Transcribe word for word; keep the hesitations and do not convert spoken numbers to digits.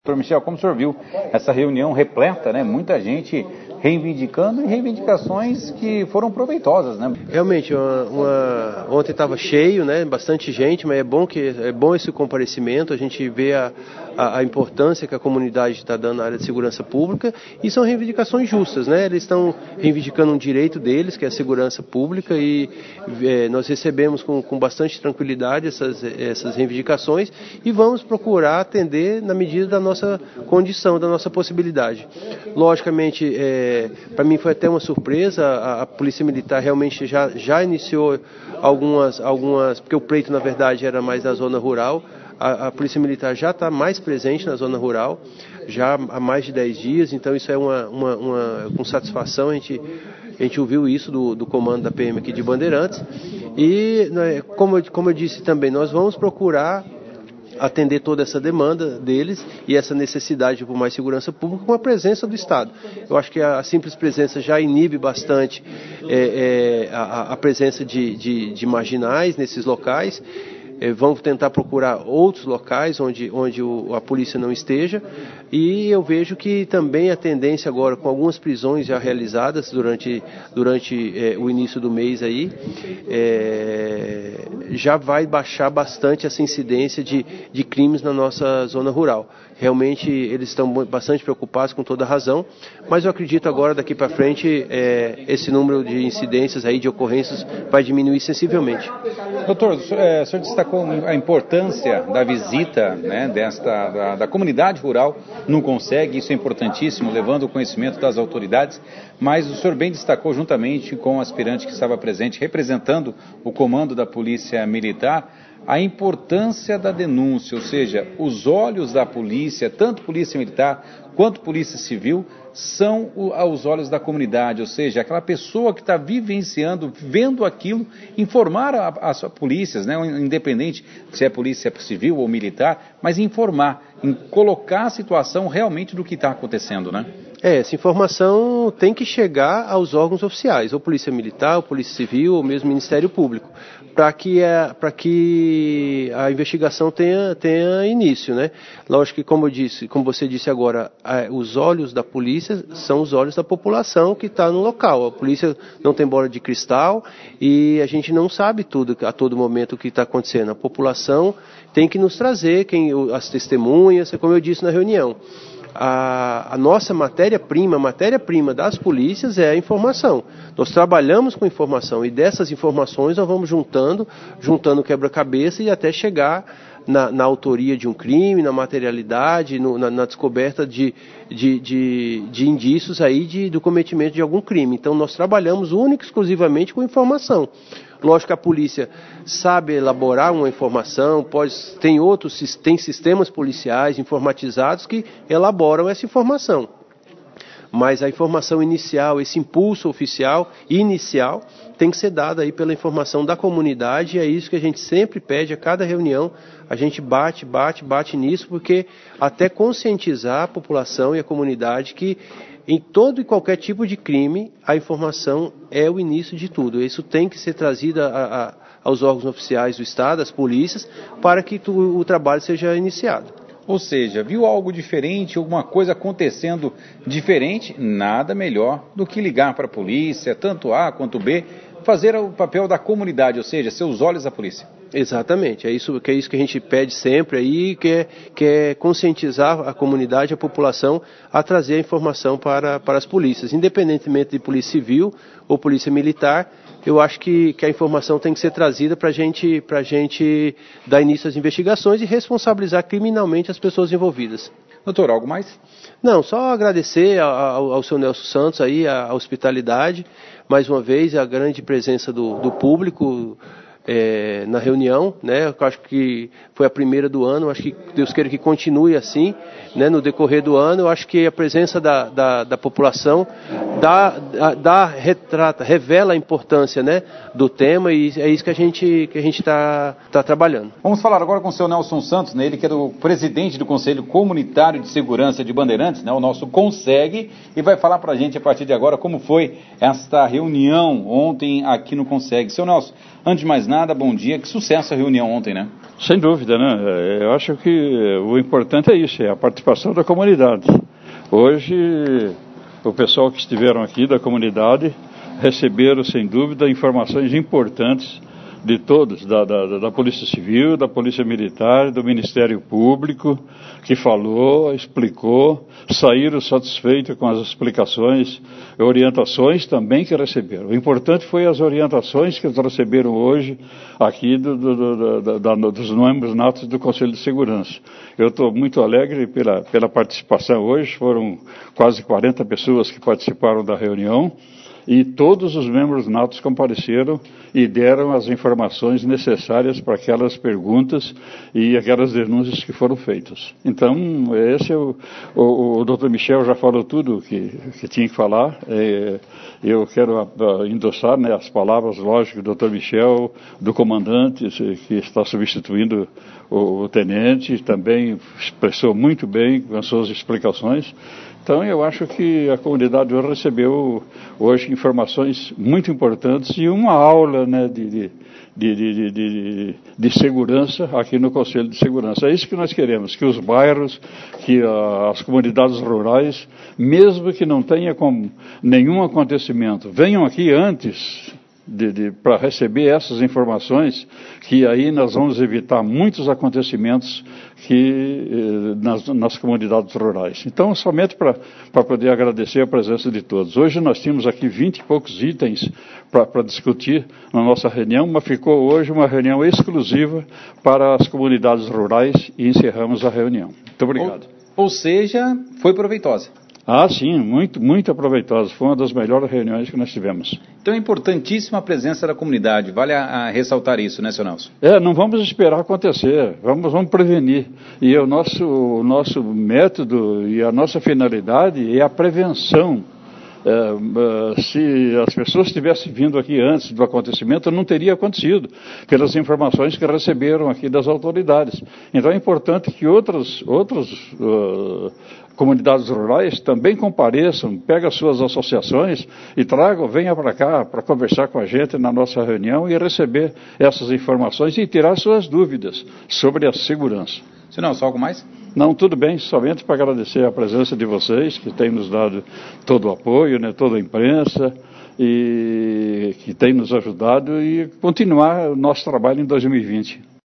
Doutor Michel, como o senhor viu essa reunião repleta, né? Muita gente reivindicando e reivindicações que foram proveitosas, né? Realmente, uma, uma... ontem estava cheio, né? Bastante gente, mas é bom, que, é bom esse comparecimento, a gente vê a, a, a importância que a comunidade está dando na área de segurança pública e são reivindicações justas, né? Eles estão reivindicando um direito deles, que é a segurança pública, e é, nós recebemos com, com bastante tranquilidade essas, essas reivindicações e vamos procurar atender na medida da nossa condição, da nossa possibilidade. Logicamente, é, para mim foi até uma surpresa, a, a Polícia Militar realmente já, já iniciou algumas, algumas, porque o pleito na verdade era mais na zona rural, a, a Polícia Militar já está mais presente na zona rural, já há mais de dez dias, então isso é uma, uma, uma com satisfação, a gente, a gente ouviu isso do, do comando da P M aqui de Bandeirantes, e né, como, como eu disse também, nós vamos procurar atender toda essa demanda deles e essa necessidade por mais segurança pública com a presença do Estado. Eu acho que a simples presença já inibe bastante é, é, a, a presença de, de, de marginais nesses locais. É, vamos tentar procurar outros locais onde, onde o, a polícia não esteja, e eu vejo que também a tendência agora, com algumas prisões já realizadas durante, durante é, o início do mês aí, é, já vai baixar bastante essa incidência de, de crimes na nossa zona rural. Realmente eles estão bastante preocupados, com toda razão, mas eu acredito agora, daqui para frente, é, esse número de incidências aí, de ocorrências, vai diminuir sensivelmente. Doutor, o senhor, é, o senhor destacou a importância da visita, né, desta, da, da comunidade rural no Conseg, isso é importantíssimo, levando o conhecimento das autoridades, mas o senhor bem destacou, juntamente com o aspirante que estava presente, representando o comando da Polícia Militar, a importância da denúncia, ou seja, os olhos da polícia, tanto Polícia Militar quanto Polícia Civil, são os olhos da comunidade, ou seja, aquela pessoa que está vivenciando, vendo aquilo, informar as polícias, né, independente se é polícia civil ou militar, mas informar, em colocar a situação realmente do que está acontecendo, né? É, essa informação tem que chegar aos órgãos oficiais, ou Polícia Militar, ou Polícia Civil, ou mesmo Ministério Público, para que, a, para que a investigação tenha, tenha início, né? Lógico que, como eu disse, como você disse agora, a, os olhos da polícia são os olhos da população que está no local. A polícia não tem bola de cristal e a gente não sabe tudo a todo momento o que está acontecendo. A população tem que nos trazer quem, as testemunhas, como eu disse na reunião. A, a nossa matéria-prima, a matéria-prima das polícias é a informação. Nós trabalhamos com informação e dessas informações nós vamos juntando, juntando quebra-cabeça e até chegar na, na autoria de um crime, na materialidade, no, na, na descoberta de, de, de, de indícios aí de, do cometimento de algum crime. Então nós trabalhamos única e exclusivamente com informação. Lógico que a polícia sabe elaborar uma informação, pode, tem outros, tem sistemas policiais informatizados que elaboram essa informação. Mas a informação inicial, esse impulso oficial, inicial, tem que ser dado aí pela informação da comunidade, e é isso que a gente sempre pede a cada reunião, a gente bate, bate, bate nisso, porque até conscientizar a população e a comunidade que em todo e qualquer tipo de crime, a informação é o início de tudo. Isso tem que ser trazido a, a, aos órgãos oficiais do Estado, às polícias, para que tu, o trabalho seja iniciado. Ou seja, viu algo diferente, alguma coisa acontecendo diferente, nada melhor do que ligar para a polícia, tanto A quanto B, fazer o papel da comunidade, ou seja, ser os olhos da polícia. Exatamente, é isso que, é isso que a gente pede sempre aí, que é, que é conscientizar a comunidade, a população, a trazer a informação para, para as polícias, independentemente de polícia civil ou polícia militar. Eu acho que, que a informação tem que ser trazida para gente, a gente dar início às investigações e responsabilizar criminalmente as pessoas envolvidas. Doutor, algo mais? Não, só agradecer ao, ao seu Nelson Santos aí, a, a hospitalidade, mais uma vez, a grande presença do, do público é, na reunião, né? Eu acho que foi a primeira do ano, acho que Deus queira que continue assim, né? No decorrer do ano. Eu acho que a presença da, da, da população dá, dá, retrata, revela a importância, né, do tema, e é isso que a gente que a gente está tá trabalhando. Vamos falar agora com o seu Nelson Santos, né? Ele que é o presidente do Conselho Comunitário de Segurança de Bandeirantes, né? O nosso Conseg, e vai falar para a gente a partir de agora como foi esta reunião ontem aqui no Conseg. Seu Nelson, Antes de mais nada, bom dia. Que sucesso a reunião ontem, né? Sem dúvida, né? Eu acho que o importante é isso, é a participação da comunidade. Hoje, o pessoal que estiveram aqui da comunidade receberam, sem dúvida, informações importantes de todos, da, da, da Polícia Civil, da Polícia Militar, do Ministério Público, que falou, explicou, saíram satisfeitos com as explicações e orientações também que receberam. O importante foi as orientações que eles receberam hoje aqui do, do, do, do, da, dos membros natos do Conselho de Segurança. Eu estou muito alegre pela, pela participação hoje, foram quase quarenta pessoas que participaram da reunião, e todos os membros natos compareceram e deram as informações necessárias para aquelas perguntas e aquelas denúncias que foram feitas. Então, esse é o, o, o doutor Michel já falou tudo que, que tinha que falar. É, eu quero a, a, endossar, né, as palavras, lógico, do doutor Michel, do comandante, que está substituindo o, o tenente, também expressou muito bem com as suas explicações. Então, eu acho que a comunidade hoje recebeu hoje informações muito importantes e uma aula, né, de, de, de, de, de, de segurança aqui no Conselho de Segurança. É isso que nós queremos, que os bairros, que uh, as comunidades rurais, mesmo que não tenha com nenhum acontecimento, venham aqui antes De, de, para receber essas informações, que aí nós vamos evitar muitos acontecimentos que, eh, nas, nas comunidades rurais. Então, somente para poder agradecer a presença de todos. Hoje nós tínhamos aqui vinte e poucos itens para discutir na nossa reunião, mas ficou hoje uma reunião exclusiva para as comunidades rurais e encerramos a reunião. Muito obrigado. Ou, ou seja, foi proveitosa. Ah, sim, muito, muito proveitosa. Foi uma das melhores reuniões que nós tivemos. Então é importantíssima a presença da comunidade. Vale a, a ressaltar isso, né, seu Nelson? É, não vamos esperar acontecer. Vamos, vamos prevenir. E o nosso, o nosso método e a nossa finalidade é a prevenção. É, se as pessoas tivessem vindo aqui antes do acontecimento, não teria acontecido, pelas informações que receberam aqui das autoridades. Então é importante que outras, outras uh, comunidades rurais também compareçam, peguem as suas associações e tragam, venham para cá para conversar com a gente na nossa reunião e receber essas informações e tirar suas dúvidas sobre a segurança. Senhor Nelson, algo mais? Não, tudo bem, somente para agradecer a presença de vocês, que têm nos dado todo o apoio, né, toda a imprensa, e que tem nos ajudado e continuar o nosso trabalho em dois mil e vinte.